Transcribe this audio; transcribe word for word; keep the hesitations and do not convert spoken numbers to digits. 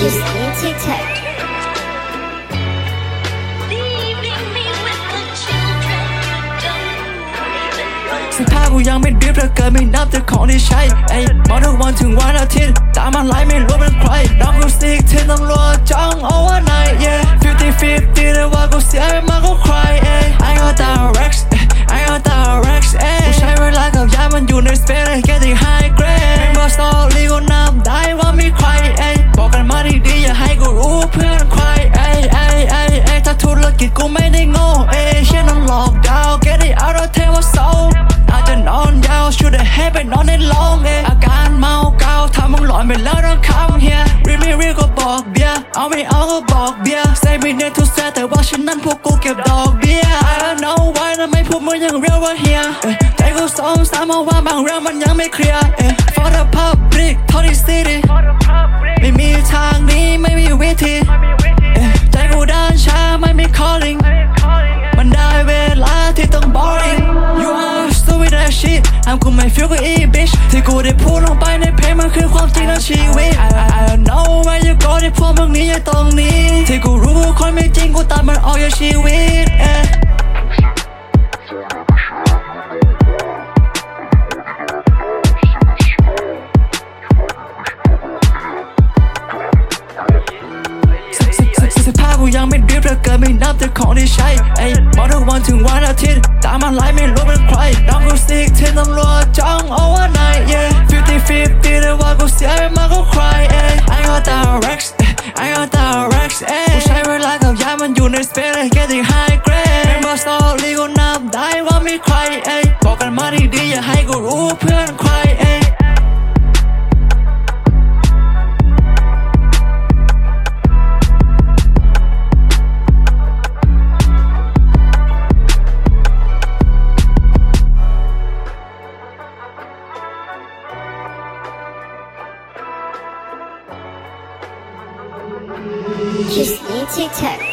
Just Tic Tac สิภาพกูยังไม่ดริฟถ้าเกิดไม่นับแต่ของที่ใช้ไอ้มองทุกวันถึงวันอาทิตย์ตามมาไล่ไม่รู้เป็นใครน้องกูสิกเทนต้องรอจ้องเอาว่าไหน yeah fifty fifty แต่ว่ากูเสียไปมากก็ใครเอ้ I got the Rex I got the Rex เอ้กูใช้เวลากับยามันอยู่ใน space getting high grade ไม่บอก story กูนับได้ว่ามีใครเอ้บอกกันมาดีๆอย่าให้กูรู้เพื่อนใครเอ้เอ้เอ้เอ้ถ้าธุรกิจกูไม่ได้โง่เอ้เชื่อน้องหลอกดาว get it out of townว่า soอาจจะนอนยาวชุดให้ให้ไปนอนในโรงเออาการเมาเกาทำมึงหลอนไปแล้วต้องคำเฮียรีไม่รีก็บอกเบียเอาไม่เอาก็บอกเบียใส่ไม่ได้ทุกแซ่แต่ว่าฉันนั้นพวกกูเก็บดอกเบี้ย I don't know why ทำไมพวกมึงยังเรียกว่าเฮียใจกูสงสารมาว่าบางเรื่องมันยังไม่เคลียร์ For the public ทอดที่ city ไม่มีทางนี้ไม่มีวิธีใจกูด้านช้าไม่มี calling มันได้เวลาที่ต้อง boring You are so with that shit ห้ามกูไม่ feel กับอี bitch ที่กูได้พูดลงไปในเพลงมันคือความจริงในชีวิต I I don't know where you go ที่พวกมึงนี้อยู่ตรงนี้ที่กูรู้ว่าคนไม่จริงกูตัดมันออกจากชีวิตสิภาพกูยังไม่ดริฟถ้าเกิดไม่นับแต่ของที่ใช้ไอ้มองทุกวันถึงวันอาทิตย์ตามมาไล่ไม่รู้เป็นใครน้องกูสิกเทนต้องรอจ้องเอาว่าไหน yeah fifty fifty แต่ว่ากูเสียไปมากก็ใครเอ้ I got the Rex I got the Rex เอ้กูใช้เวลากับยามันอยู่ใน space getting high grade ไม่บอก story กูนับได้ว่ามีใครเอ้บอกกันมาดีๆอย่าให้กูรู้เพื่อนใครเอ้ Just Tic Tac